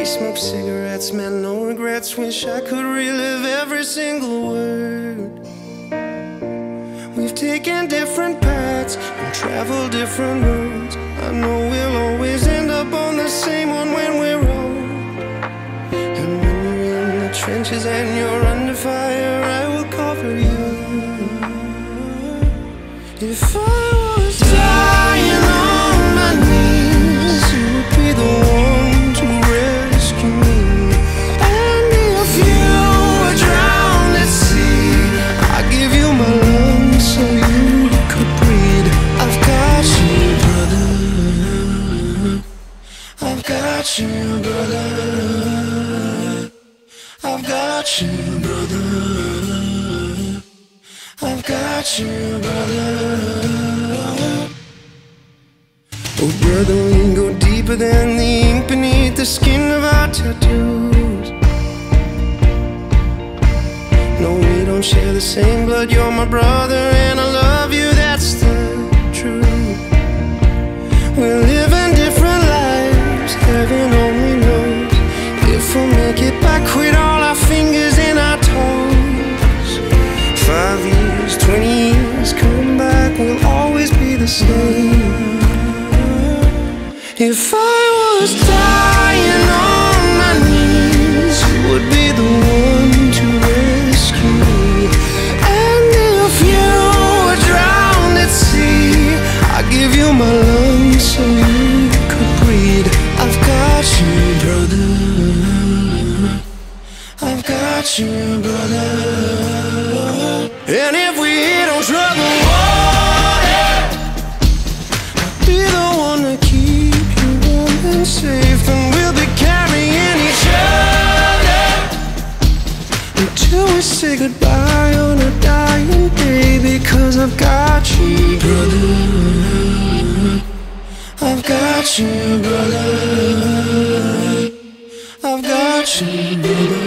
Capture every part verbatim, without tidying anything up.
smoke cigarettes, man, no regrets. Wish I could relive every single word. We've taken different paths and traveled different roads. I know we'll always end up on the same one when we're old. And when you're in the trenches and you're under fire, I will cover you. If I was dying on my knees, you would be the one to rescue me. And if you were drowned at sea, I'd give you my lungs so you could breathe. I've got you, brother. I've got you, brother. I've got you, brother. I've got you, brother. Oh, brother, we can go deeper than the ink beneath the skin of our tattoos. No, we don't share the same blood. You're my brother and I love you, that's the truth. We're living different lives, heaven only knows if we'll make it back with all our fingers and our toes. Five years, twenty years, come back, we'll always be the same. If I was dying on my knees, you would be the one to rescue me. And if you were drowned at sea, I'd give you my lungs so you could breathe. I've got you, brother. I've got you, brother. And if we hit on trouble water, I'll be the one to keep you warm and safe. And we'll be carrying each other until we say goodbye on a dying day. Because I've got you, brother. I've got you, brother. I've got you, brother.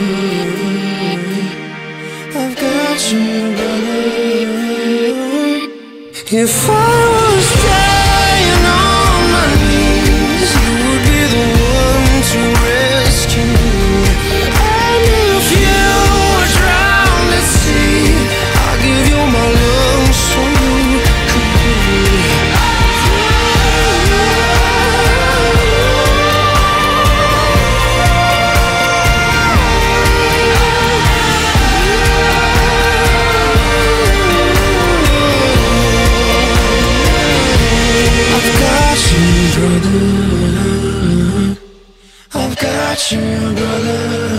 I've got you, brother. If I was dying on my knees, you would be the one to rescue me. And if you were drowned at sea, I'll give you my lungs so you could breathe. Brother, I've got you, brother.